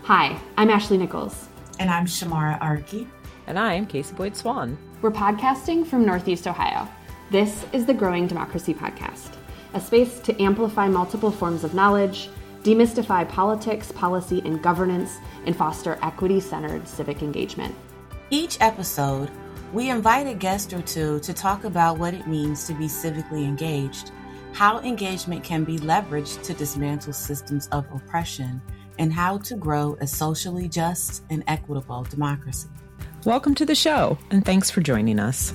Hi, I'm Ashley Nichols. And I'm Shamara Arki. And I'm Casey Boyd Swan. We're podcasting from Northeast Ohio. This is the Growing Democracy Podcast, a space to amplify multiple forms of knowledge, demystify politics, policy, and governance, and foster equity-centered civic engagement. Each episode, we invite a guest or two to talk about what it means to be civically engaged, how engagement can be leveraged to dismantle systems of oppression, and how to grow a socially just and equitable democracy. Welcome to the show, and thanks for joining us.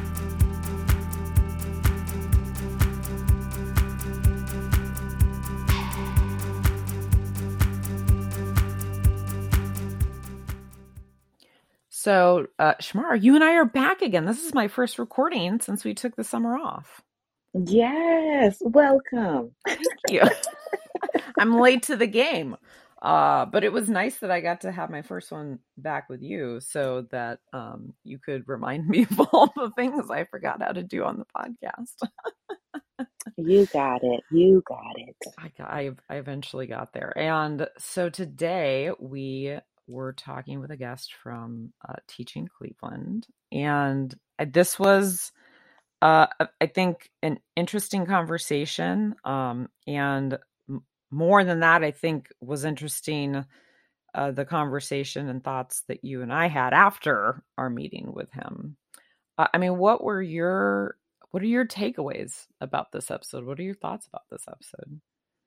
So, Shamar, you and I are back again. This is my first recording since we took the summer off. Yes, welcome. Thank you. I'm late to the game. But it was nice that I got to have my first one back with you so that you could remind me of all the things I forgot how to do on the podcast. You got it. You got it. I eventually got there. And so today we were talking with a guest from Teaching Cleveland. And this was, I think, an interesting conversation. And more than that, I think was interesting, the conversation and thoughts that you and I had after our meeting with him. What are your takeaways about this episode? What are your thoughts about this episode?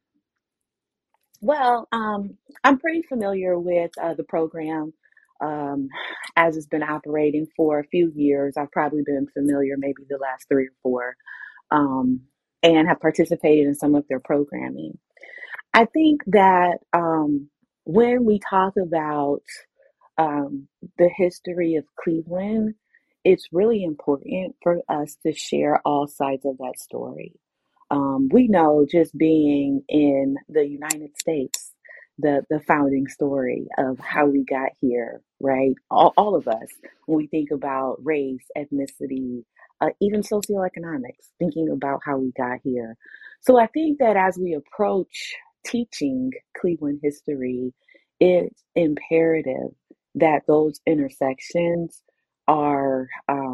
Well, I'm pretty familiar with the program as it's been operating for a few years. I've probably been familiar maybe the last 3 or 4, and have participated in some of their programming. I think that when we talk about the history of Cleveland, it's really important for us to share all sides of that story. We know, just being in the United States, the founding story of how we got here, right? All of us, when we think about race, ethnicity, even socioeconomics, thinking about how we got here. So I think that as we approach teaching Cleveland history, it's imperative that those intersections are,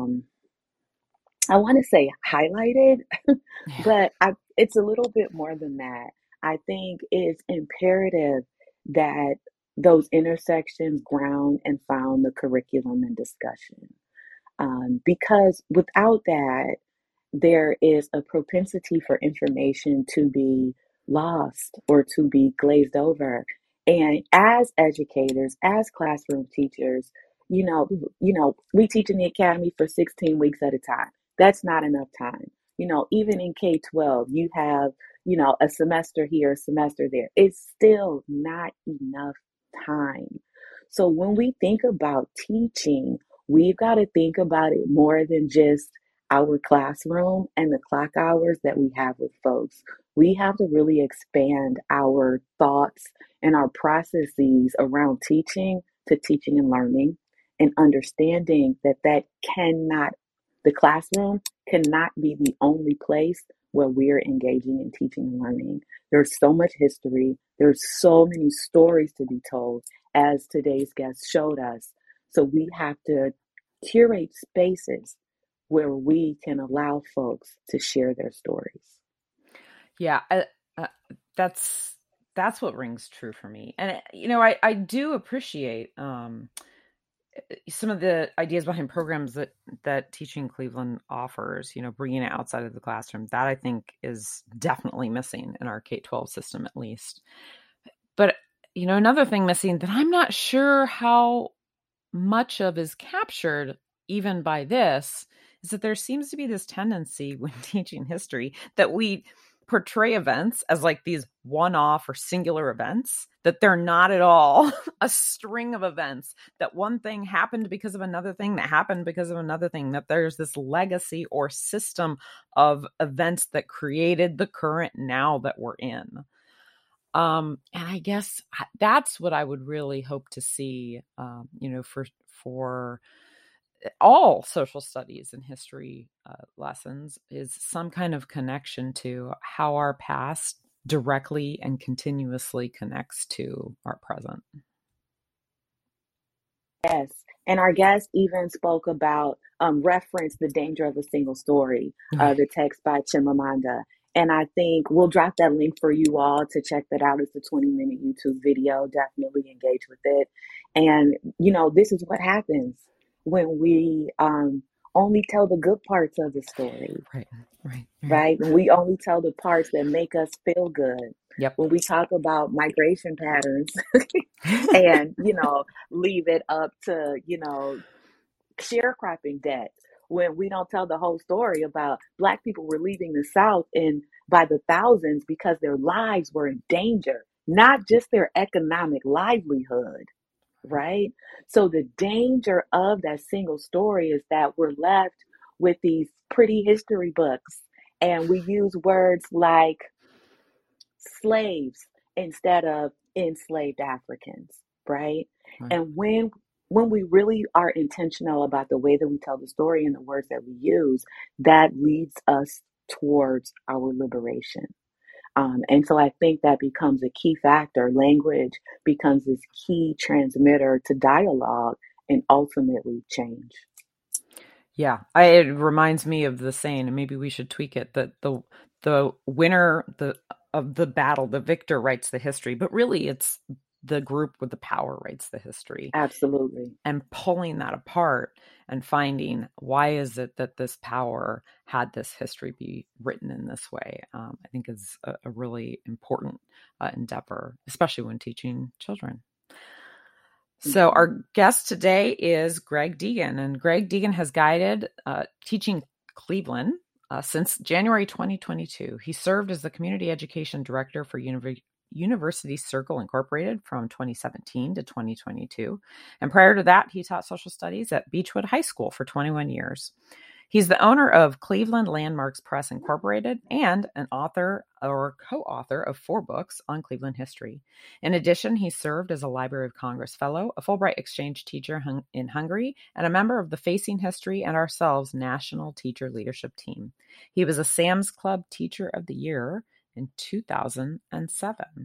I want to say highlighted, but it's a little bit more than that. I think it's imperative that those intersections ground and found the curriculum and discussion. Because without that, there is a propensity for information to be lost or to be glazed over. And as educators, as classroom teachers, we teach in the academy for 16 weeks at a time. That's not enough time. Even in K-12, you have, a semester here, a semester there. It's still not enough time. So when we think about teaching, we've got to think about it more than just our classroom and the clock hours that we have with folks. We have to really expand our thoughts and our processes around teaching to teaching and learning, and understanding that the classroom cannot be the only place where we're engaging in teaching and learning. There's so much history. There's so many stories to be told, as today's guest showed us. So we have to curate spaces where we can allow folks to share their stories. Yeah, that's what rings true for me. And, I do appreciate some of the ideas behind programs that Teaching Cleveland offers, bringing it outside of the classroom. That I think is definitely missing in our K-12 system, at least. But, another thing missing that I'm not sure how much of is captured even by this is that there seems to be this tendency when teaching history that we portray events as like these one-off or singular events, that they're not at all a string of events, that one thing happened because of another thing that happened because of another thing, that there's this legacy or system of events that created the current now that we're in. And I guess that's what I would really hope to see, for all social studies and history lessons, is some kind of connection to how our past directly and continuously connects to our present. Yes. And our guest even spoke about, reference The Danger of a Single Story, Right. the text by Chimamanda. And I think we'll drop that link for you all to check that out. It's a 20-minute YouTube video. Definitely engage with it. And, this is what happens when we only tell the good parts of the story, Right. Right. Right. right? When we only tell the parts that make us feel good. Yep. When we talk about migration patterns and, leave it up to, sharecropping debt, when we don't tell the whole story about Black people were leaving the South in by the thousands because their lives were in danger, not just their economic livelihood, right? So the danger of that single story is that we're left with these pretty history books and we use words like slaves instead of enslaved Africans, right? Right. And when we really are intentional about the way that we tell the story and the words that we use, that leads us towards our liberation. And so I think that becomes a key factor. Language becomes this key transmitter to dialogue and ultimately change. Yeah, it reminds me of the saying, and maybe we should tweak it, that the winner of the battle, the victor writes the history, but really it's the group with the power writes the history. Absolutely. And pulling that apart and finding why is it that this power had this history be written in this way, I think is a really important endeavor, especially when teaching children. So our guest today is Greg Deegan, and Greg Deegan has guided Teaching Cleveland since January 2022. He served as the Community Education Director for University Circle Incorporated from 2017 to 2022. And prior to that, he taught social studies at Beechwood High School for 21 years. He's the owner of Cleveland Landmarks Press Incorporated and an author or co-author of 4 books on Cleveland history. In addition, he served as a Library of Congress Fellow, a Fulbright Exchange teacher in Hungary, and a member of the Facing History and Ourselves National Teacher Leadership Team. He was a Sam's Club Teacher of the Year in 2007.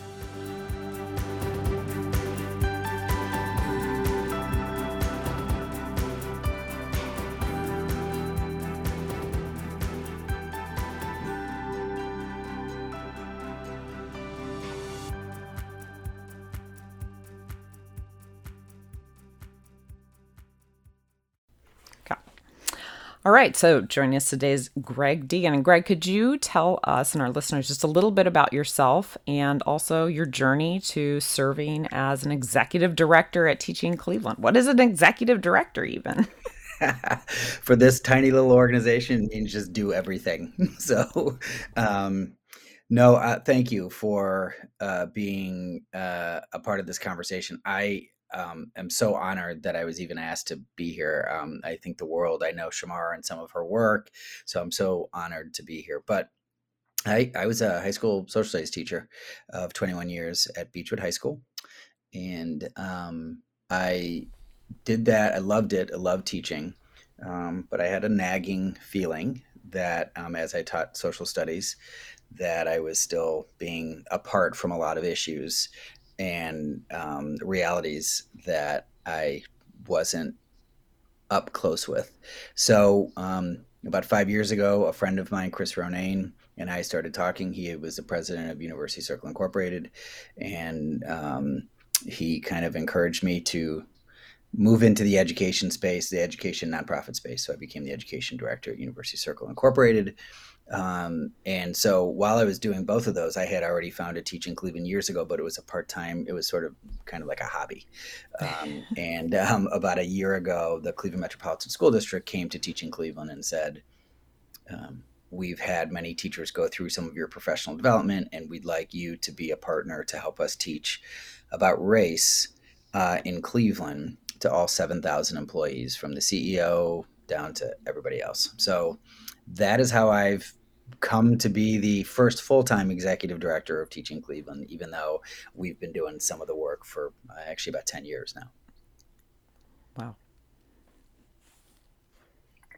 All right, so joining us today is Greg Deegan. And Greg, could you tell us and our listeners just a little bit about yourself and also your journey to serving as an executive director at Teaching Cleveland? What is an executive director even? For this tiny little organization, it means just do everything. So, no, thank you for being a part of this conversation. I am so honored that I was even asked to be here. I think the world, I know Shamar and some of her work, so I'm so honored to be here. But I was a high school social studies teacher of 21 years at Beechwood High School. And I did that. I loved it. I loved teaching. But I had a nagging feeling that as I taught social studies, that I was still being apart from a lot of issues and realities that I wasn't up close with. So about 5 years ago, a friend of mine, Chris Ronayne, and I started talking. He was the president of University Circle Incorporated, and he kind of encouraged me to move into the education space, the education nonprofit space. So I became the education director at University Circle Incorporated. And so while I was doing both of those, I had already founded Teaching Cleveland years ago, but it was a part-time, it was sort of kind of like a hobby. And about a year ago, the Cleveland Metropolitan School District came to Teaching Cleveland and said, we've had many teachers go through some of your professional development, and we'd like you to be a partner to help us teach about race in Cleveland to all 7,000 employees, from the CEO down to everybody else. So that is how I've come to be the first full-time executive director of Teaching Cleveland, even though we've been doing some of the work for actually about 10 years now. Wow.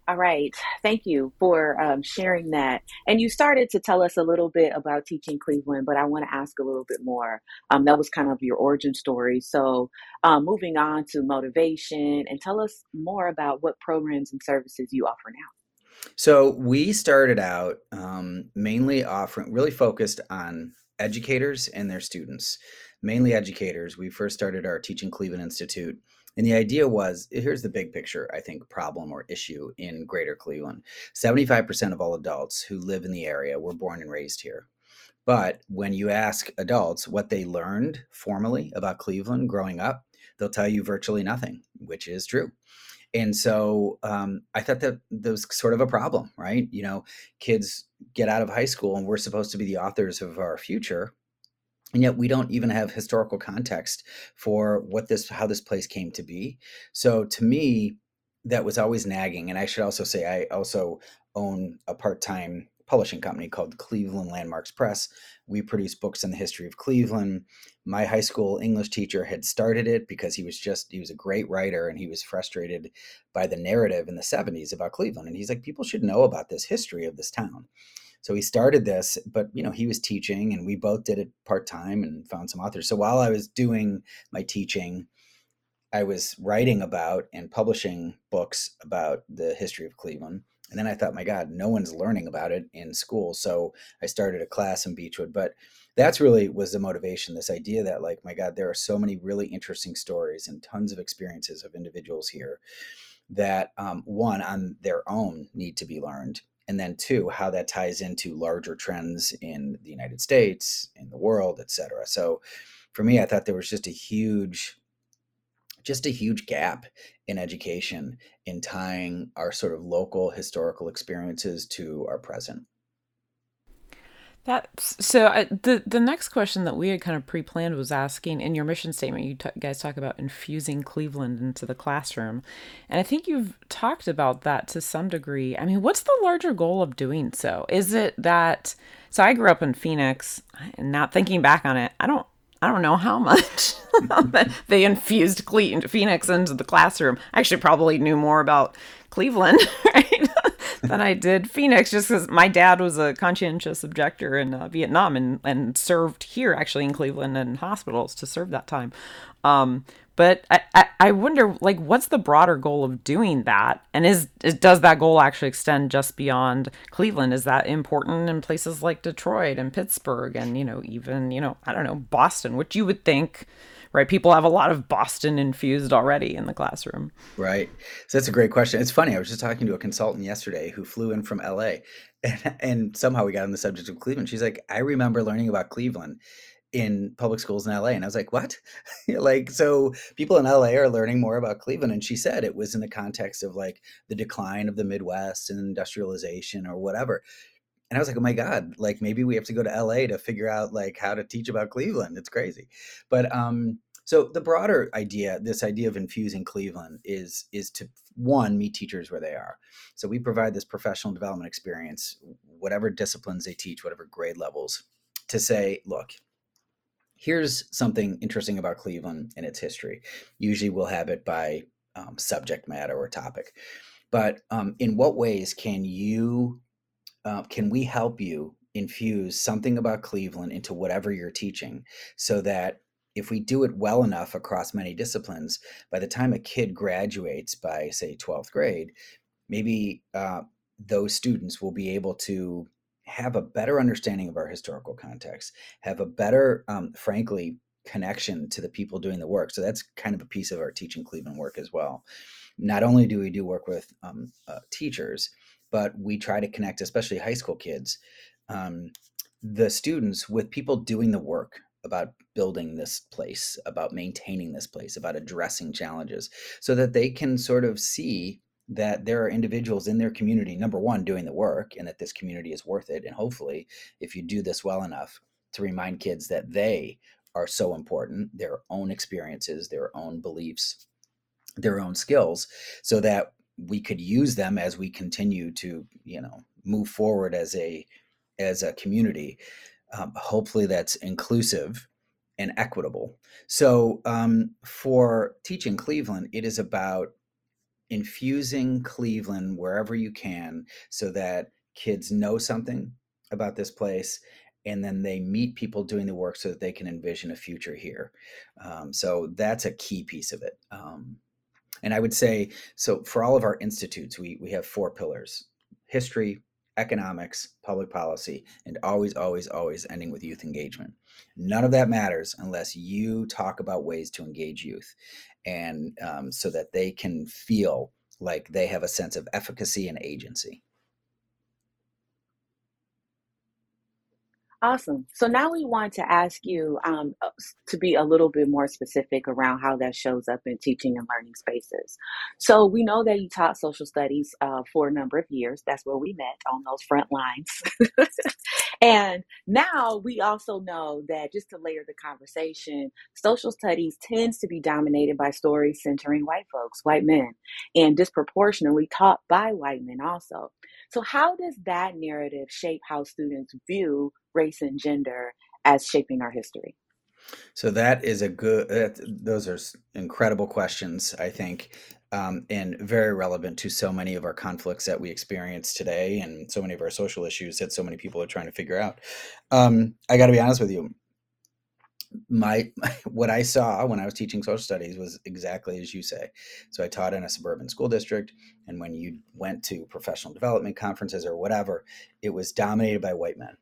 All right. Thank you for sharing that. And you started to tell us a little bit about Teaching Cleveland, but I want to ask a little bit more. That was kind of your origin story. So, moving on to motivation, and tell us more about what programs and services you offer now. So we started out mainly offering, really focused on educators and their students, mainly educators. We first started our Teaching Cleveland Institute. And the idea was, here's the big picture, I think, problem or issue in greater Cleveland. 75% of all adults who live in the area were born and raised here. But when you ask adults what they learned formally about Cleveland growing up, they'll tell you virtually nothing, which is true. And so I thought that was sort of a problem, right? You know, kids get out of high school and we're supposed to be the authors of our future. And yet we don't even have historical context for how this place came to be. So to me, that was always nagging. And I should also say, I also own a part-time publishing company called Cleveland Landmarks Press. We produce books in the history of Cleveland. My high school English teacher had started it because he was a great writer and he was frustrated by the narrative in the 70s about Cleveland. And he's like, people should know about this history of this town. So he started this, but he was teaching and we both did it part-time and found some authors. So while I was doing my teaching, I was writing about and publishing books about the history of Cleveland. And then I thought, my God, no one's learning about it in school. So I started a class in Beechwood. But that's really was the motivation, this idea that, like, my God, there are so many really interesting stories and tons of experiences of individuals here that, one, on their own need to be learned. And then two, how that ties into larger trends in the United States, in the world, et cetera. So for me, I thought there was just a huge gap in education in tying our sort of local historical experiences to our present. The next question that we had kind of pre-planned was asking, in your mission statement, you guys talk about infusing Cleveland into the classroom. And I think you've talked about that to some degree. I mean, what's the larger goal of doing so? Is it that, so I grew up in Phoenix, and now thinking back on it, I don't know how much they infused Phoenix into the classroom. I actually probably knew more about Cleveland, right, than I did Phoenix, just because my dad was a conscientious objector in Vietnam and served here, actually, in Cleveland and hospitals to serve that time. But I wonder, like, what's the broader goal of doing that? And does that goal actually extend just beyond Cleveland? Is that important in places like Detroit and Pittsburgh and, even, I don't know, Boston, which you would think, right? People have a lot of Boston infused already in the classroom. Right. So that's a great question. It's funny. I was just talking to a consultant yesterday who flew in from LA and somehow we got on the subject of Cleveland. She's like, I remember learning about Cleveland in public schools in LA. And I was like, what? Like, so people in LA are learning more about Cleveland. And she said it was in the context of, like, the decline of the Midwest and industrialization or whatever. And I was like, oh my God, like, maybe we have to go to LA to figure out, like, how to teach about Cleveland. It's crazy. But so the broader idea, this idea of infusing Cleveland is to, one, meet teachers where they are. So we provide this professional development experience, whatever disciplines they teach, whatever grade levels, to say, look, here's something interesting about Cleveland and its history. Usually we'll have it by subject matter or topic. But in what ways can we help you infuse something about Cleveland into whatever you're teaching, so that if we do it well enough across many disciplines, by the time a kid graduates by, say, 12th grade, maybe those students will be able to have a better understanding of our historical context, have a better, frankly, connection to the people doing the work. So that's kind of a piece of our Teaching Cleveland work as well. Not only do we do work with teachers, but we try to connect, especially high school kids, the students, with people doing the work about building this place, about maintaining this place, about addressing challenges, so that they can sort of see that there are individuals in their community, number one, doing the work, and that this community is worth it. And hopefully, if you do this well enough, to remind kids that they are so important, their own experiences, their own beliefs, their own skills, so that we could use them as we continue to, move forward as a community. Hopefully that's inclusive and equitable. So for Teaching Cleveland, it is about infusing Cleveland wherever you can so that kids know something about this place, and then they meet people doing the work so that they can envision a future here. So that's a key piece of it. And I would say, so for all of our institutes, we have 4 pillars: history, economics, public policy, and always, always, always ending with youth engagement. None of that matters unless you talk about ways to engage youth, and so that they can feel like they have a sense of efficacy and agency. Awesome. So now we want to ask you to be a little bit more specific around how that shows up in teaching and learning spaces. So we know that you taught social studies for a number of years. That's where we met, on those front lines. And now we also know that, just to layer the conversation, social studies tends to be dominated by stories centering white folks, white men, and disproportionately taught by white men also. So how does that narrative shape how students view race and gender as shaping our history? So that is a good, those are incredible questions, I think, and very relevant to so many of our conflicts that we experience today, and so many of our social issues that so many people are trying to figure out. I got to be honest with you. What I saw when I was teaching social studies was exactly as you say. So I taught in a suburban school district, and when you went to professional development conferences or whatever, it was dominated by white men.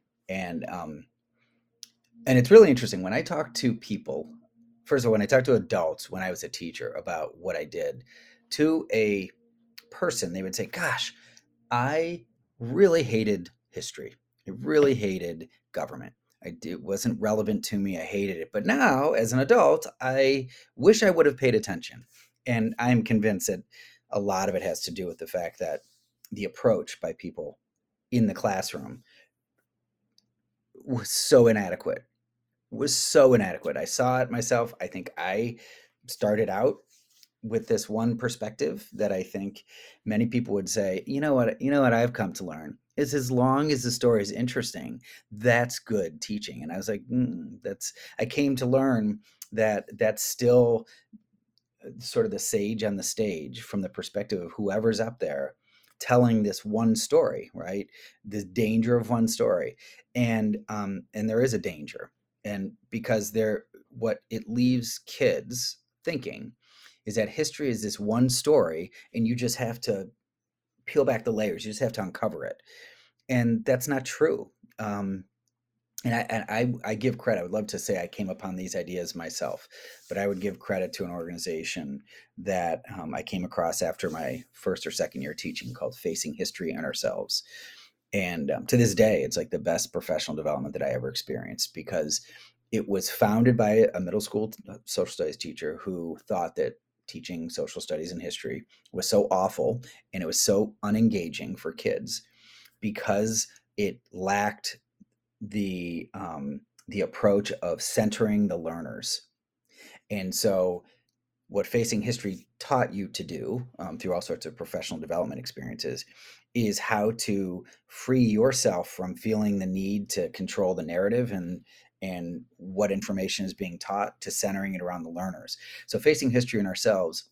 And it's really interesting when I talk to people. First of all, when I talk to adults when I was a teacher about what I did, to a person, they would say, "Gosh, I really hated history. I really hated government. It wasn't relevant to me. I hated it. But now, as an adult, I wish I would have paid attention." And I'm convinced that a lot of it has to do with the fact that the approach by people in the classroom was so inadequate. I saw it myself. I think I started out with this one perspective that I think many people would say, you know what I've come to learn is, as long as the story is interesting, that's good teaching. And I was like, I came to learn that that's still sort of the sage on the stage from the perspective of whoever's up there telling this one story, right? The danger of one story. And there is a danger. And because what it leaves kids thinking is that history is this one story, and you just have to peel back the layers. You just have to uncover it. And that's not true. And I give credit. I would love to say I came upon these ideas myself, but I would give credit to an organization that I came across after my first or second year teaching, called Facing History and Ourselves. And to this day, it's like the best professional development that I ever experienced, because it was founded by a middle school social studies teacher who thought that teaching social studies and history was so awful and it was so unengaging for kids because it lacked the approach of centering the learners. And so what Facing History taught you to do through all sorts of professional development experiences is how to free yourself from feeling the need to control the narrative and what information is being taught, to centering it around the learners. So Facing History and Ourselves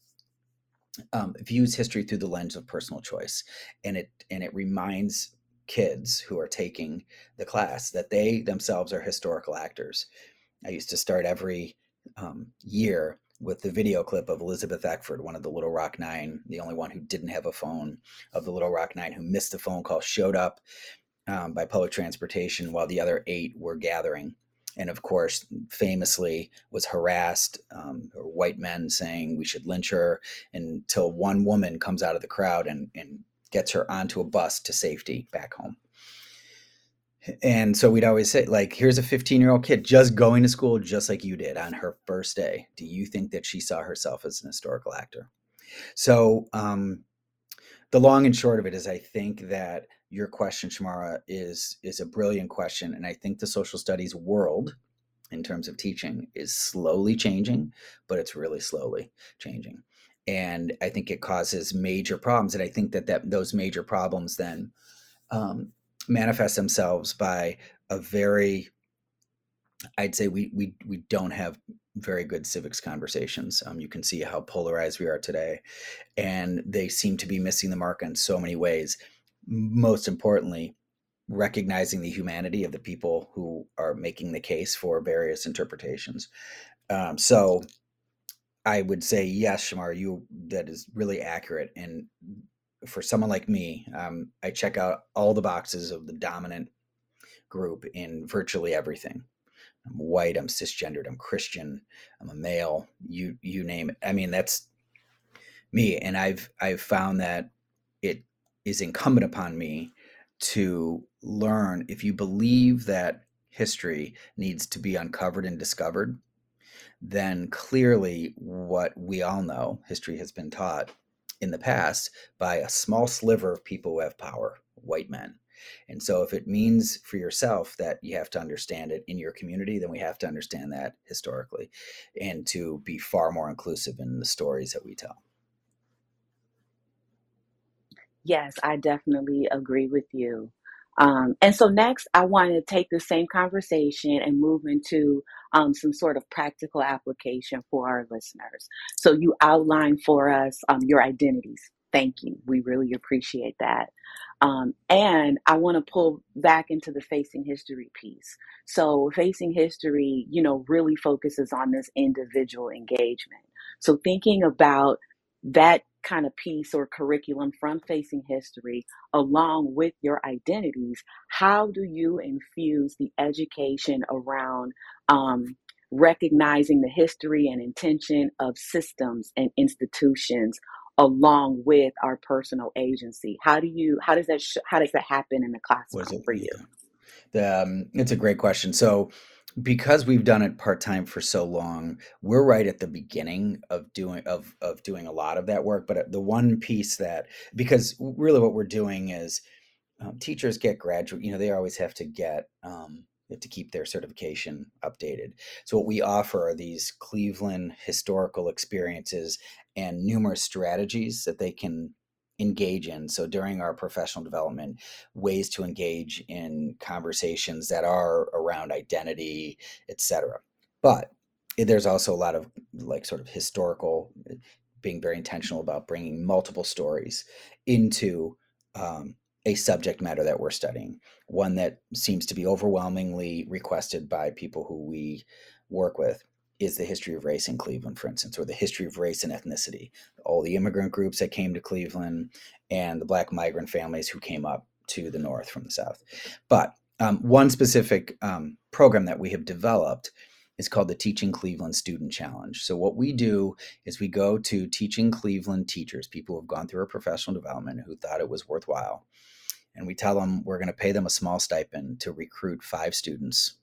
views history through the lens of personal choice, and it reminds kids who are taking the class that they themselves are historical actors. I used to start every year with the video clip of Elizabeth Eckford, one of the Little Rock Nine, the only one who didn't have a phone of the Little Rock Nine, who missed the phone call, showed up by public transportation while the other 8 were gathering. And of course, famously was harassed, or white men saying we should lynch her, until one woman comes out of the crowd and gets her onto a bus to safety back home. And so we'd always say, like, here's a 15-year-old kid just going to school just like you did on her first day. Do you think that she saw herself as an historical actor? So the long and short of it is, I think that your question, Shamara, is a brilliant question. And I think the social studies world, in terms of teaching, is slowly changing, but it's really slowly changing. And I think it causes major problems. And I think that those major problems then manifest themselves by a very I'd say we don't have very good civics conversations. You can see how polarized we are today, and they seem to be missing the mark in so many ways. Most importantly, recognizing the humanity of the people who are making the case for various interpretations. So I would say yes, Shamar, that is really accurate. And for someone like me, I check out all the boxes of the dominant group in virtually everything. I'm white, I'm cisgendered, I'm Christian, I'm a male, you name it. I mean, that's me. And I've found that it is incumbent upon me to learn, if you believe that history needs to be uncovered and discovered, then clearly what we all know, history has been taught in the past by a small sliver of people who have power, white men. And so if it means for yourself that you have to understand it in your community, then we have to understand that historically and to be far more inclusive in the stories that we tell. Yes, I definitely agree with you. And so next, I want to take the same conversation and move into some sort of practical application for our listeners. So you outlined for us your identities. Thank you. We really appreciate that. And I want to pull back into the facing history piece. So facing history, really focuses on this individual engagement. So thinking about that kind of piece or curriculum from facing history along with your identities, how do you infuse the education around recognizing the history and intention of systems and institutions along with our personal agency? How does that happen in the classroom for you? It's a great question. So because we've done it part-time for so long, we're right at the beginning of doing a lot of that work. But the one piece because really what we're doing is teachers get graduate, they always have to keep their certification updated. So what we offer are these Cleveland historical experiences and numerous strategies that they can engage in. So during our professional development, ways to engage in conversations that are around identity, etc. But there's also a lot of sort of historical, being very intentional about bringing multiple stories into a subject matter that we're studying. One that seems to be overwhelmingly requested by people who we work with is the history of race in Cleveland, for instance, or the history of race and ethnicity, all the immigrant groups that came to Cleveland and the Black migrant families who came up to the north from the south. But one specific program that we have developed is called the Teaching Cleveland Student Challenge. So what we do is we go to Teaching Cleveland teachers, people who have gone through our professional development who thought it was worthwhile, and we tell them we're going to pay them a small stipend to recruit 5 students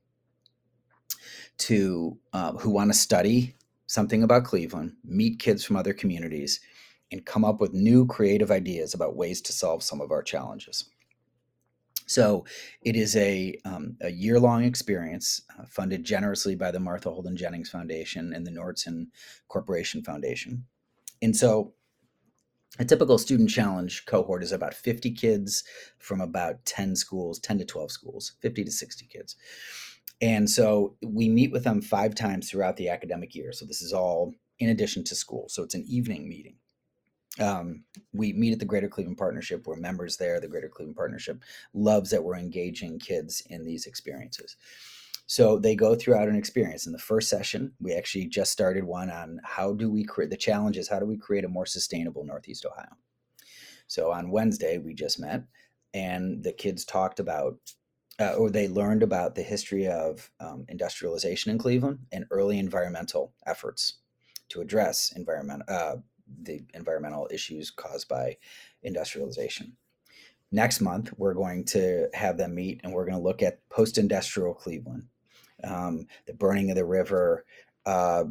who want to study something about Cleveland, meet kids from other communities, and come up with new creative ideas about ways to solve some of our challenges. So it is a year-long experience funded generously by the Martha Holden Jennings Foundation and the Nordson Corporation Foundation. And so a typical student challenge cohort is about 50 kids from about 10 to 12 schools, 50 to 60 kids. And so we meet with them 5 times throughout the academic year. So this is all in addition to school. So it's an evening meeting. We meet at the Greater Cleveland Partnership. We're members there. The Greater Cleveland Partnership loves that we're engaging kids in these experiences. So they go throughout an experience. In the first session, we actually just started one on how do we create a more sustainable Northeast Ohio. So on Wednesday, we just met and the kids talked about they learned about the history of industrialization in Cleveland and early environmental efforts to address the environmental issues caused by industrialization. Next month, we're going to have them meet and we're going to look at post-industrial Cleveland, the burning of the river, how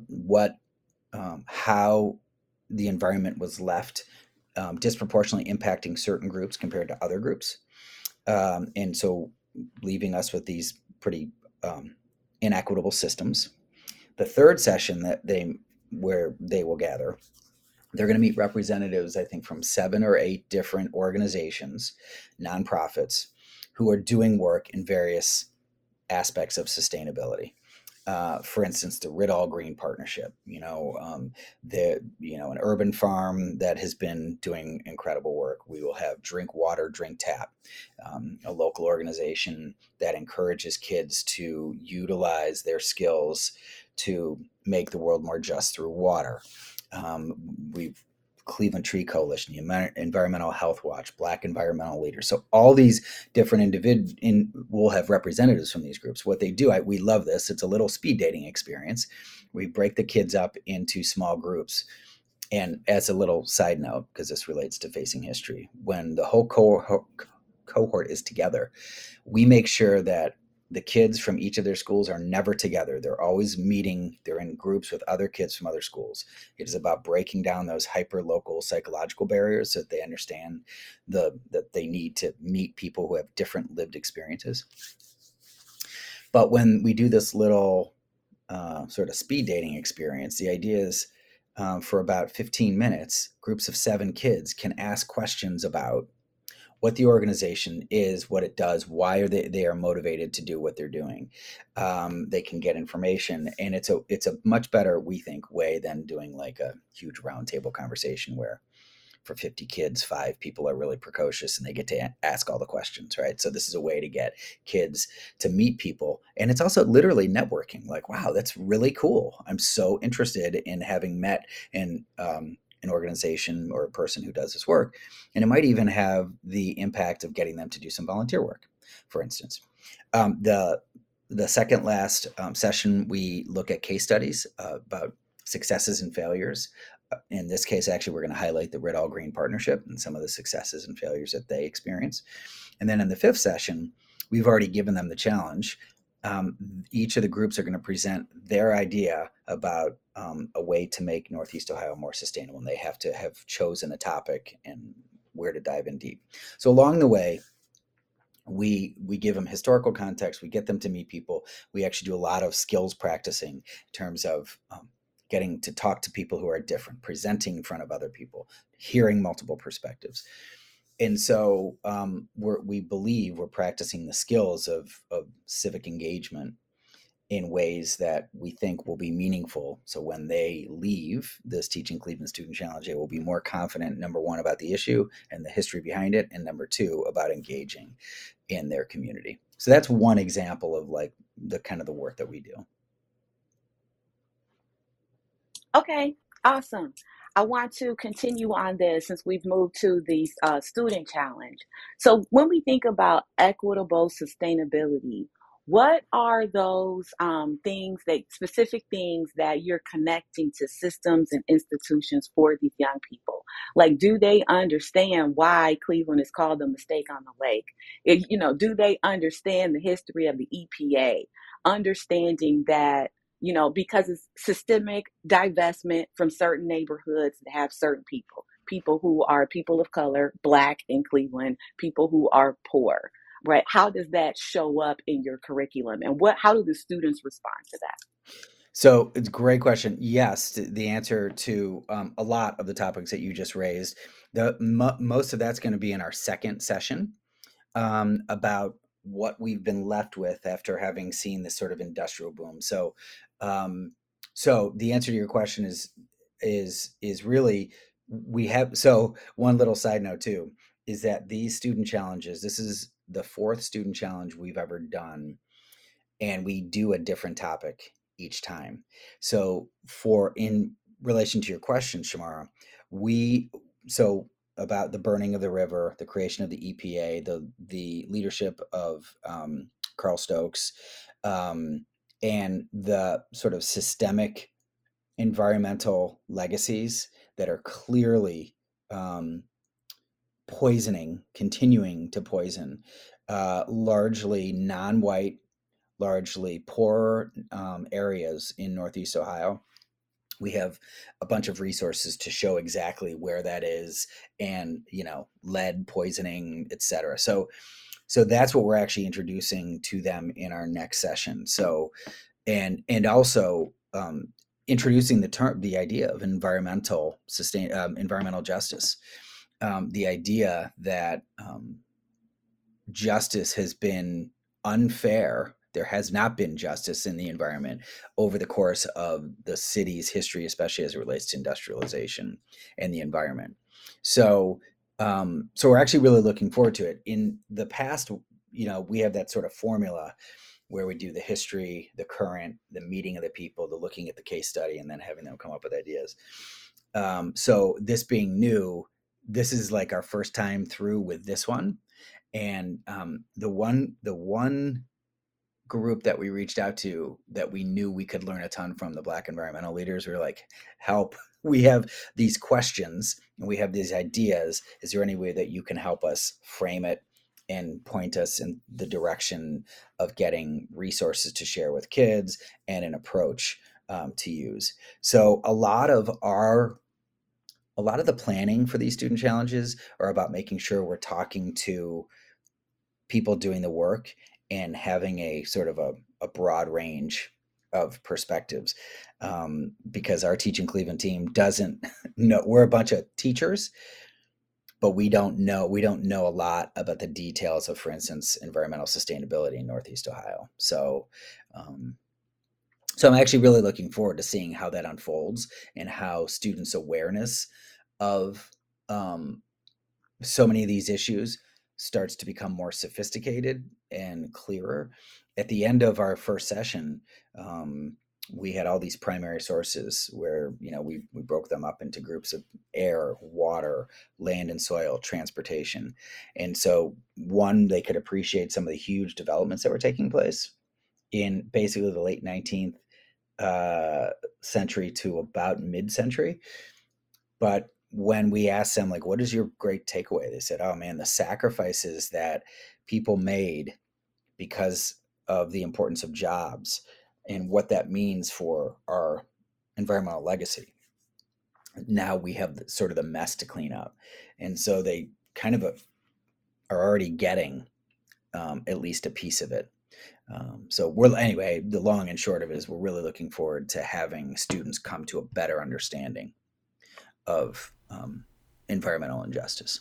the environment was left disproportionately impacting certain groups compared to other groups. And so leaving us with these pretty inequitable systems. The third session where they will gather, they're going to meet representatives, I think, from 7 or 8 different organizations, nonprofits, who are doing work in various aspects of sustainability. For instance, the Riddall Green Partnership, an urban farm that has been doing incredible work. We will have Drink Water, Drink Tap, a local organization that encourages kids to utilize their skills to make the world more just through water. We've Cleveland Tree Coalition, the Environmental Health Watch, Black Environmental Leaders. So all these different will have representatives from these groups. What they do, we love this. It's a little speed dating experience. We break the kids up into small groups. And as a little side note, because this relates to Facing History, when the whole cohort is together, we make sure that the kids from each of their schools are never together. They're always meeting. They're in groups with other kids from other schools. It is about breaking down those hyper-local psychological barriers so that they understand that they need to meet people who have different lived experiences. But when we do this little sort of speed dating experience, the idea is for about 15 minutes, groups of 7 kids can ask questions about what the organization is, what it does, why are they are motivated to do what they're doing. They can get information, and it's a much better, we think, way than doing like a huge roundtable conversation where for 50 kids, 5 people are really precocious and they get to ask all the questions, right? So this is a way to get kids to meet people. And it's also literally networking. Like, wow, that's really cool. I'm so interested in having met an organization or a person who does this work. And it might even have the impact of getting them to do some volunteer work, for instance. The second last session, we look at case studies about successes and failures. In this case, actually, we're going to highlight the Riddall Green Partnership and some of the successes and failures that they experience. And then in the 5th session, we've already given them the challenge. Each of the groups are going to present their idea about a way to make Northeast Ohio more sustainable. And they have to have chosen a topic and where to dive in deep. So along the way, we give them historical context. We get them to meet people. We actually do a lot of skills practicing in terms of getting to talk to people who are different, presenting in front of other people, hearing multiple perspectives. And so we believe we're practicing the skills of civic engagement in ways that we think will be meaningful. So when they leave this Teaching Cleveland Student Challenge, they will be more confident, number one, about the issue and the history behind it, and number two, about engaging in their community. So that's one example of like the kind of the work that we do. Okay, awesome. I want to continue on this since we've moved to the student challenge. So when we think about equitable sustainability, what are those specific things that you're connecting to systems and institutions for these young people? Like, do they understand why Cleveland is called a mistake on the lake? Do they understand the history of the EPA? Understanding that because it's systemic divestment from certain neighborhoods that have certain people who are people of color, Black in Cleveland, people who are poor, right? How does that show up in your curriculum, and how do the students respond to that? So it's a great question. Yes, the answer to a lot of the topics that you just raised. Most of that's going to be in our second session about what we've been left with after having seen this sort of industrial boom. So the answer to your question is really we have. So one little side note too is that these student challenges, this is the 4th student challenge we've ever done, and we do a different topic each time. So in relation to your question, Shamara, about the burning of the river, the creation of the EPA, the leadership of Carl Stokes, and the sort of systemic environmental legacies that are clearly continuing to poison largely non-white, largely poor areas in Northeast Ohio. We have a bunch of resources to show exactly where that is, and lead poisoning, et cetera. So that's what we're actually introducing to them in our next session. So and also introducing the idea of environmental justice, the idea that justice has been unfair, there has not been justice in the environment over the course of the city's history, especially as it relates to industrialization and the environment. So, so we're actually really looking forward to it. In the past, we have that sort of formula where we do the history, the current, the meeting of the people, the looking at the case study, and then having them come up with ideas. So this being new, this is like our first time through with this one. And the one group that we reached out to that we knew we could learn a ton from, the Black environmental leaders, were like, help, we have these questions and we have these ideas. Is there any way that you can help us frame it and point us in the direction of getting resources to share with kids and an approach to use? So a lot of the planning for these student challenges are about making sure we're talking to people doing the work and having a sort of a broad range of perspectives, because our Teaching Cleveland team doesn't know. We're a bunch of teachers, but we don't know a lot about the details of, for instance, environmental sustainability in Northeast Ohio. So I'm actually really looking forward to seeing how that unfolds and how students' awareness of so many of these issues starts to become more sophisticated and clearer. At the end of our first session, we had all these primary sources where, we broke them up into groups of air, water, land and soil, transportation. And so one, they could appreciate some of the huge developments that were taking place in basically the late 19th century to about mid-century. But when we asked them, like, what is your great takeaway? They said, oh man, the sacrifices that people made because of the importance of jobs and what that means for our environmental legacy. Now we have sort of the mess to clean up. And so they kind of are already getting at least a piece of it. So anyway, the long and short of it is we're really looking forward to having students come to a better understanding of environmental injustice.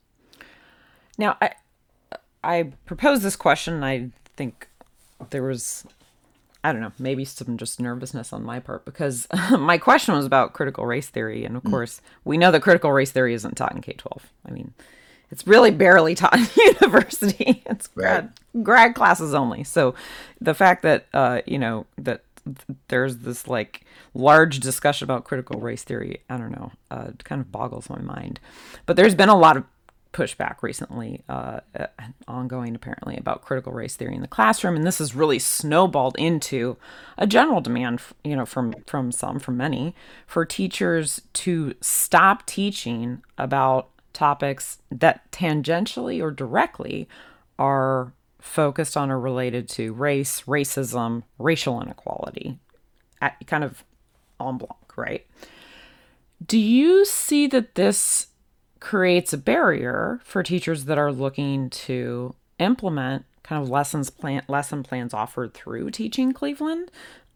Now, I proposed this question, and I think there was, I don't know, maybe some just nervousness on my part, because my question was about critical race theory. And of course, we know that critical race theory isn't taught in K-12. I mean, it's really barely taught in university. It's grad classes only. So the fact that, that there's this like large discussion about critical race theory, I don't know, kind of boggles my mind. But there's been a lot of pushback recently, ongoing apparently, about critical race theory in the classroom, and this has really snowballed into a general demand, from many, for teachers to stop teaching about topics that tangentially or directly are focused on or related to race, racism, racial inequality, kind of en bloc, right? Do you see that this creates a barrier for teachers that are looking to implement kind of lesson plans offered through Teaching Cleveland?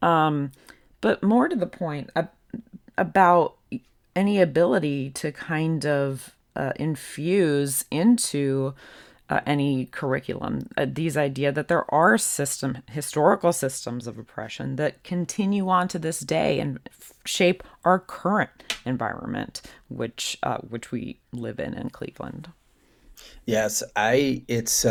But more to the point, about any ability to kind of infuse into any curriculum these idea that there are historical systems of oppression that continue on to this day and shape our current environment, which we live in Cleveland. Yes, it's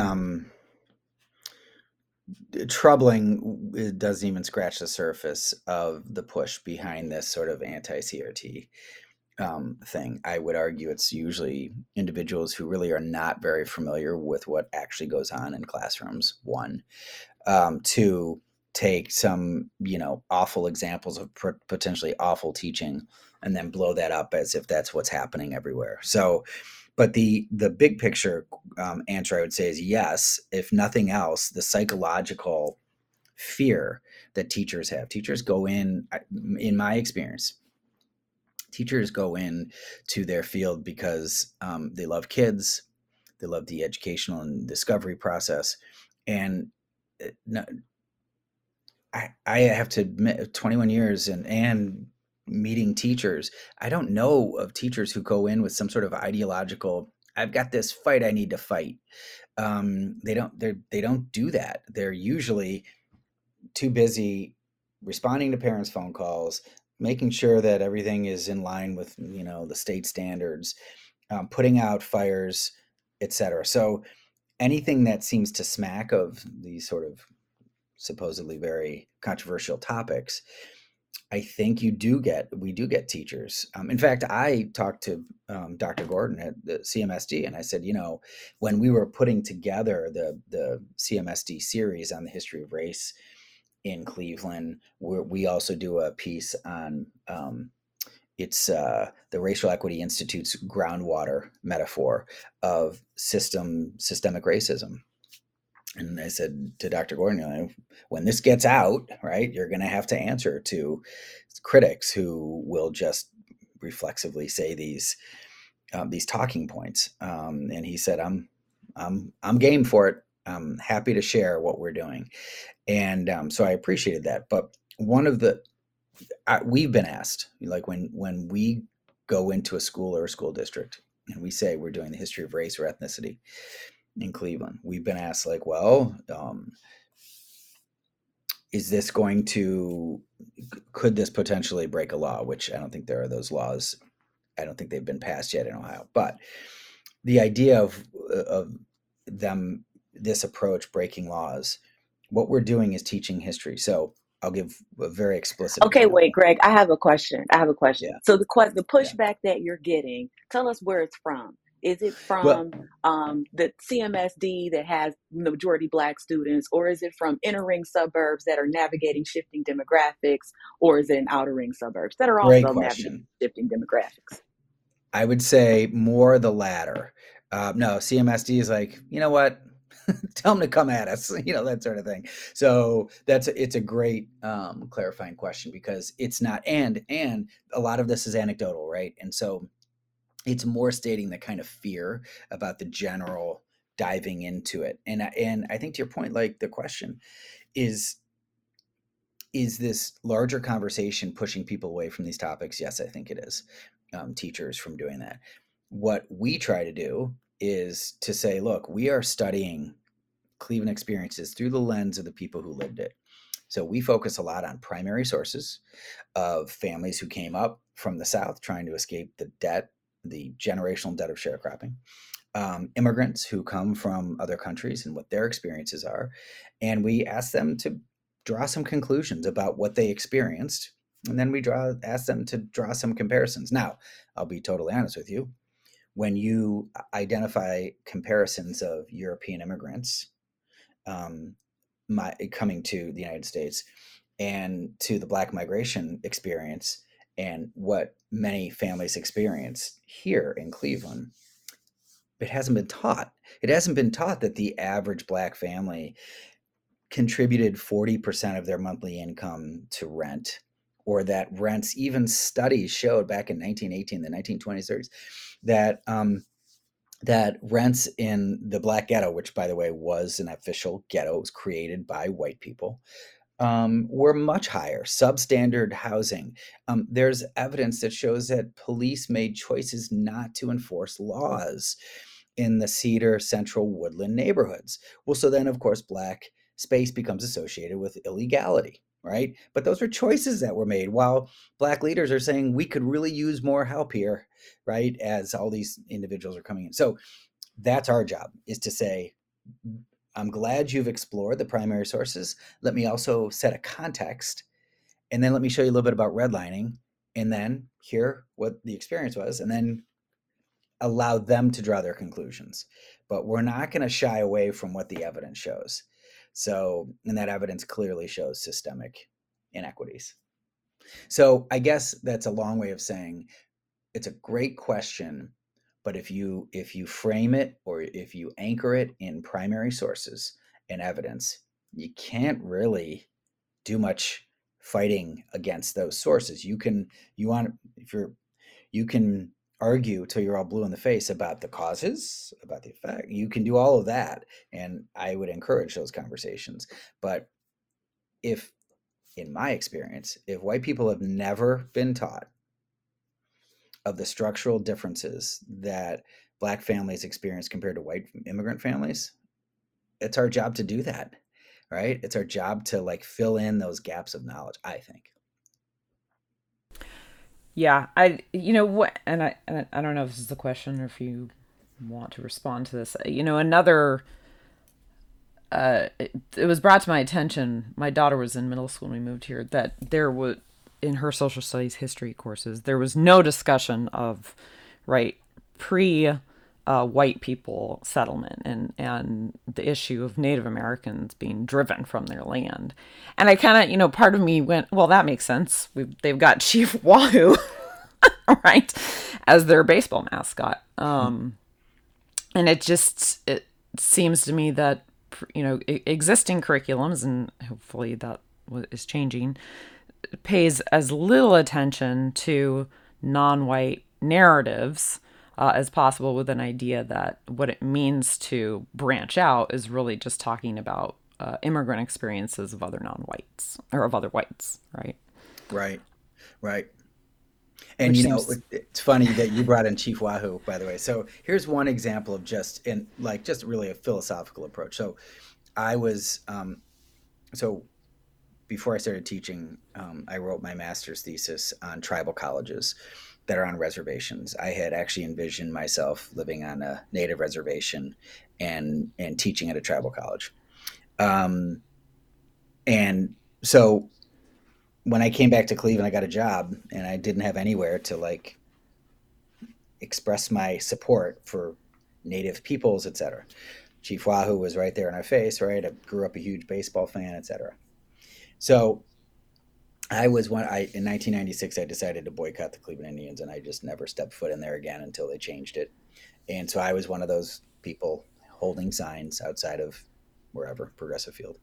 troubling. It doesn't even scratch the surface of the push behind this sort of anti-CRT thing. I would argue it's usually individuals who really are not very familiar with what actually goes on in classrooms. One, two, take some, awful examples of potentially awful teaching and then blow that up as if that's what's happening everywhere. So, but the big picture answer I would say is yes. If nothing else, the psychological fear that teachers have. Teachers go in my experience, teachers go in to their field because they love kids, they love the educational and discovery process. And I have to admit, 21 years and meeting teachers, I don't know of teachers who go in with some sort of ideological, I've got this fight I need to fight. They don't do that. They're usually too busy responding to parents' phone calls, making sure that everything is in line with, the state standards, putting out fires, etc. So anything that seems to smack of these sort of supposedly very controversial topics, I think we do get teachers. In fact, I talked to Dr. Gordon at the CMSD, and I said, when we were putting together the CMSD series on the history of race in Cleveland, we also do a piece on it's the Racial Equity Institute's groundwater metaphor of systemic racism. And I said to Dr. Gordon, when this gets out, right, you're going to have to answer to critics who will just reflexively say these talking points. And he said, I'm game for it. I'm happy to share what we're doing. And so I appreciated that. But one of we've been asked, like when we go into a school or a school district and we say we're doing the history of race or ethnicity in Cleveland, we've been asked, like, well, is this could this potentially break a law? Which I don't think there are those laws. I don't think they've been passed yet in Ohio. But the idea of this approach breaking laws, what we're doing is teaching history. So I'll give a very explicit Okay, example. wait, Greg, I have a question. Yeah. So the pushback that you're getting, tell us where it's from. Is it from the CMSD that has the majority Black students, or is it from inner ring suburbs that are navigating shifting demographics, or is it in outer ring suburbs that are also navigating shifting demographics? I would say more the latter. No, CMSD is like, you know what? Tell them to come at us, that sort of thing. So it's a great clarifying question, because it's not, and a lot of this is anecdotal, right? And so it's more stating the kind of fear about the general diving into it. And I think, to your point, like, the question is this larger conversation pushing people away from these topics? Yes, I think it is. Teachers from doing that. What we try to do is to say, look, we are studying Cleveland experiences through the lens of the people who lived it. So we focus a lot on primary sources of families who came up from the South trying to escape the generational debt of sharecropping, immigrants who come from other countries and what their experiences are. And we ask them to draw some conclusions about what they experienced. And then we ask them to draw some comparisons. Now, I'll be totally honest with you. When you identify comparisons of European immigrants coming to the United States and to the Black migration experience and what many families experience here in Cleveland, it hasn't been taught. It hasn't been taught that the average Black family contributed 40% of their monthly income to rent, or that rents, even studies showed back in 1918, the 1920s, 30s, that rents in the Black ghetto, which, by the way, was an official ghetto, it was created by white people, were much higher, substandard housing. There's evidence that shows that police made choices not to enforce laws in the Cedar, Central, Woodland neighborhoods. Well, so then, of course, Black space becomes associated with illegality, right? But those are choices that were made while Black leaders are saying we could really use more help here, right? As all these individuals are coming in. So that's our job, is to say, I'm glad you've explored the primary sources. Let me also set a context, and then let me show you a little bit about redlining, and then hear what the experience was, and then allow them to draw their conclusions. But we're not going to shy away from what the evidence shows. So, and that evidence clearly shows systemic inequities. So I guess that's a long way of saying it's a great question, but if you frame it, or if you anchor it in primary sources and evidence, you can't really do much fighting against those sources. You can argue till you're all blue in the face about the causes, about the effect. You can do all of that, and I would encourage those conversations. But in my experience, if white people have never been taught of the structural differences that Black families experience compared to white immigrant families, it's our job to do that, right? It's our job to like fill in those gaps of knowledge, I think. Yeah, I don't know if this is a question or if you want to respond to this. It was brought to my attention. My daughter was in middle school when we moved here. That there was in her social studies history courses, there was no discussion of pre white people settlement and the issue of Native Americans being driven from their land. And I kind of, part of me went, well, that makes sense. They've got Chief Wahoo, right, as their baseball mascot. And it seems to me that, existing curriculums, and hopefully that is changing, pays as little attention to non-white narratives as possible, with an idea that what it means to branch out is really just talking about immigrant experiences of other non-whites or of other whites, right? Right. And it's funny that you brought in Chief Wahoo, by the way. So here's one example of just really a philosophical approach. So I was before I started teaching, I wrote my master's thesis on tribal colleges that are on reservations. I had actually envisioned myself living on a native reservation and teaching at a tribal college. And so when I came back to Cleveland, I got a job and I didn't have anywhere to express my support for native peoples, et cetera. Chief Wahoo was right there in our face, right? I grew up a huge baseball fan, et cetera. So in 1996, I decided to boycott the Cleveland Indians, and I just never stepped foot in there again until they changed it. And so I was one of those people holding signs outside of wherever, Progressive Field.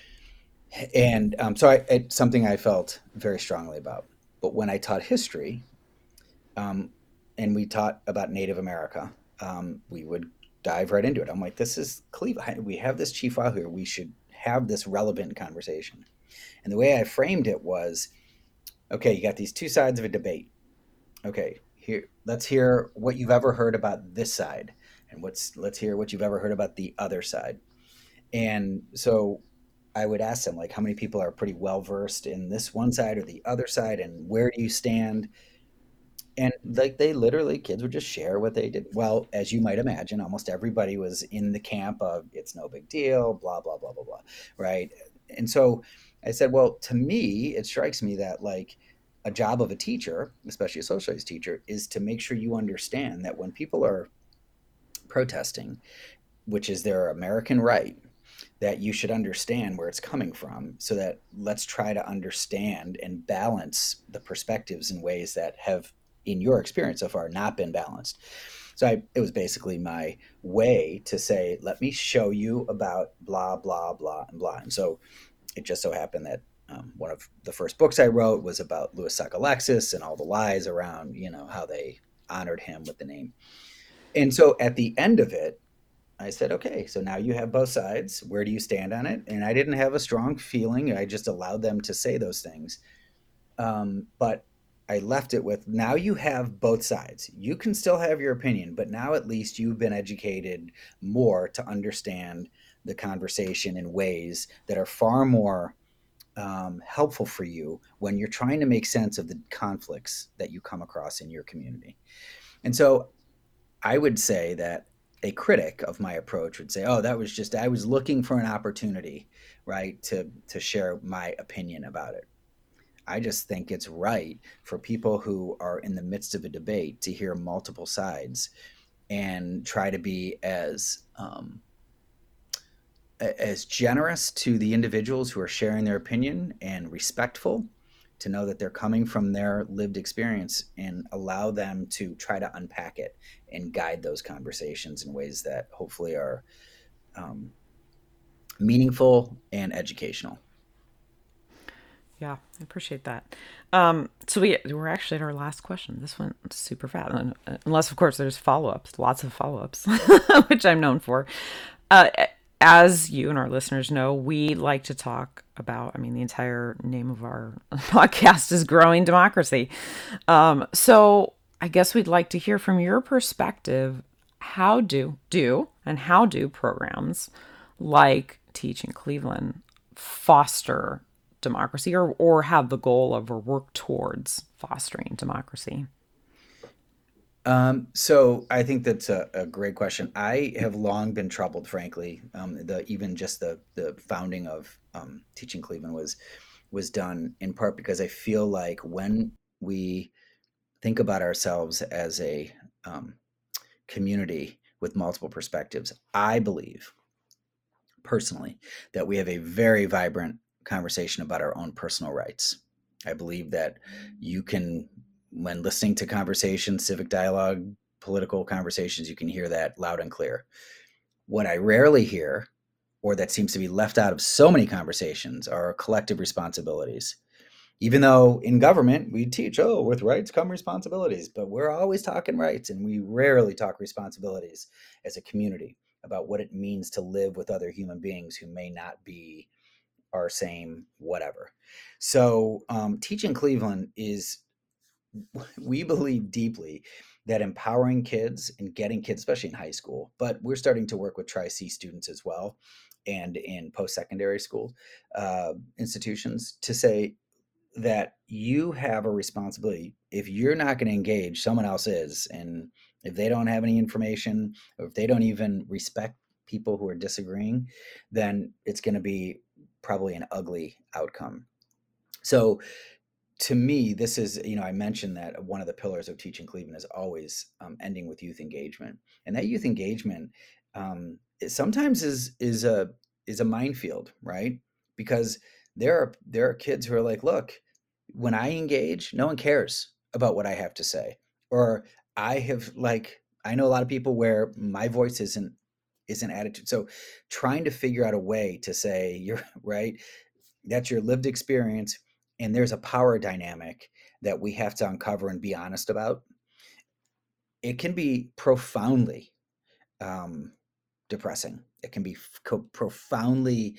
And it's something I felt very strongly about. But when I taught history, and we taught about Native America, we would dive right into it. I'm like, this is Cleveland. We have this Chief Wahoo here. We should have this relevant conversation. And the way I framed it was, okay, you got these two sides of a debate. Okay, let's hear what you've ever heard about this side, and let's hear what you've ever heard about the other side. And so I would ask them, how many people are pretty well versed in this one side or the other side, and where do you stand? And kids would just share what they did. Well, as you might imagine, almost everybody was in the camp of it's no big deal, blah, blah, blah, blah, blah, right? And so I said, well, to me, it strikes me that a job of a teacher, especially a social studies teacher, is to make sure you understand that when people are protesting, which is their American right, that you should understand where it's coming from, so that let's try to understand and balance the perspectives in ways that have, in your experience so far, not been balanced. So it was basically my way to say, let me show you about blah, blah, blah, and blah. And so it just so happened that one of the first books I wrote was about Louis Sockalexis and all the lies around, how they honored him with the name. And so at the end of it, I said, okay, so now you have both sides. Where do you stand on it? And I didn't have a strong feeling. I just allowed them to say those things. But I left it with, now you have both sides. You can still have your opinion, but now at least you've been educated more to understand the conversation in ways that are far more helpful for you when you're trying to make sense of the conflicts that you come across in your community. And so I would say that a critic of my approach would say, oh, that was just, I was looking for an opportunity, right, to share my opinion about it. I just think it's right for people who are in the midst of a debate to hear multiple sides and try to be as generous to the individuals who are sharing their opinion and respectful, to know that they're coming from their lived experience, and allow them to try to unpack it and guide those conversations in ways that hopefully are meaningful and educational. Yeah, I appreciate that. So we're actually at our last question. This went super fast, unless of course there's follow-ups, lots of follow-ups, which I'm known for. As you and our listeners know, we like to talk about, the entire name of our podcast is Growing Democracy. So I guess we'd like to hear from your perspective, how do programs like Teach in Cleveland foster democracy or have the goal of or work towards fostering democracy? So I think that's a great question. I have long been troubled, frankly. Even just the founding of Teaching Cleveland was done in part because I feel like when we think about ourselves as a community with multiple perspectives, I believe personally that we have a very vibrant conversation about our own personal rights. I believe that you can, when listening to conversations, civic dialogue, political conversations, you can hear that loud and clear. What I rarely hear, or that seems to be left out of so many conversations, are collective responsibilities. Even though in government we teach, with rights come responsibilities, but we're always talking rights and we rarely talk responsibilities as a community about what it means to live with other human beings who may not be our same whatever. So Teaching Cleveland is, we believe deeply that empowering kids and getting kids, especially in high school, but we're starting to work with Tri-C students as well and in post-secondary school institutions to say that you have a responsibility. If you're not going to engage, someone else is. And if they don't have any information, or if they don't even respect people who are disagreeing, then it's going to be probably an ugly outcome. So to me, this is, I mentioned that one of the pillars of Teaching Cleveland is always ending with youth engagement. And that youth engagement sometimes is a minefield, right? Because there are kids who are like, look, when I engage, no one cares about what I have to say. Or I know a lot of people where my voice isn't attitude. So trying to figure out a way to say, you're right, that's your lived experience, and there's a power dynamic that we have to uncover and be honest about. It can be profoundly depressing. It can be profoundly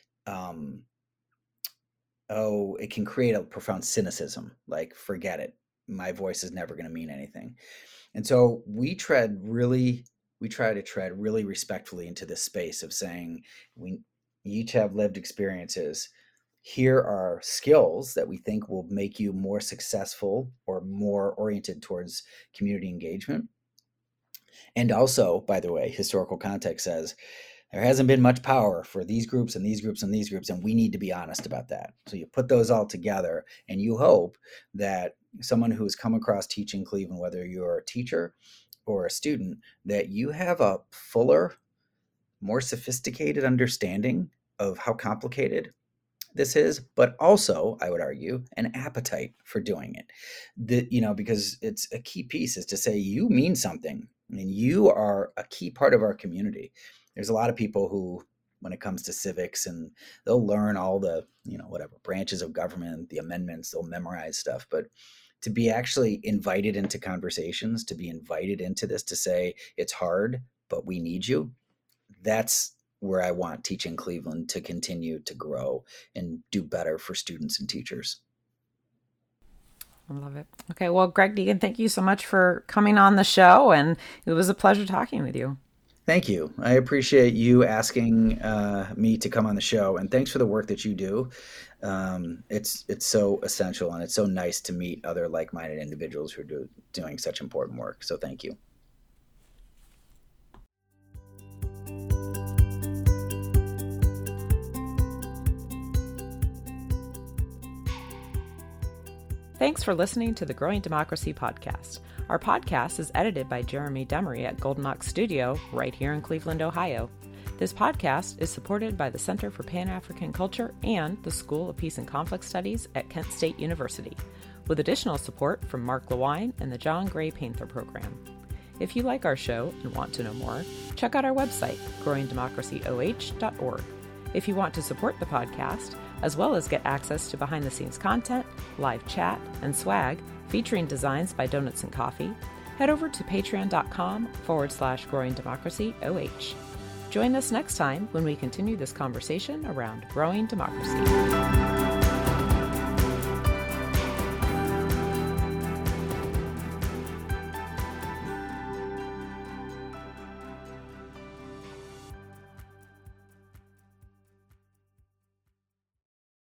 it can create a profound cynicism, like, forget it, my voice is never going to mean anything. And so we try to tread really respectfully into this space of saying, we each have lived experiences. Here are skills that we think will make you more successful or more oriented towards community engagement. And also, by the way, historical context says there hasn't been much power for these groups and these groups and these groups, and we need to be honest about that. So you put those all together, and you hope that someone who's come across Teaching Cleveland, whether you're a teacher or a student, that you have a fuller, more sophisticated understanding of how complicated this is, but also, I would argue, an appetite for doing it. Because it's a key piece is to say you mean something. I mean, you are a key part of our community. There's a lot of people who, when it comes to civics, and they'll learn all the, whatever branches of government, the amendments, they'll memorize stuff. But to be actually invited into conversations, to be invited into this, to say it's hard, but we need you, that's where I want Teaching Cleveland to continue to grow and do better for students and teachers. I love it. Okay, well, Greg Deegan, thank you so much for coming on the show, and it was a pleasure talking with you. Thank you. I appreciate you asking me to come on the show, and thanks for the work that you do. It's so essential, and it's so nice to meet other like-minded individuals who are doing such important work. So thank you. Thanks for listening to the Growing Democracy podcast. Our podcast is edited by Jeremy Demery at Golden Ox Studio right here in Cleveland, Ohio. This podcast is supported by the Center for Pan-African Culture and the School of Peace and Conflict Studies at Kent State University, with additional support from Mark Lewine and the John Gray Panther Program. If you like our show and want to know more, check out our website, growingdemocracyoh.org. If you want to support the podcast, as well as get access to behind-the-scenes content, live chat, and swag featuring designs by Donuts and Coffee, head over to patreon.com/growingdemocracyoh. Join us next time when we continue this conversation around growing democracy.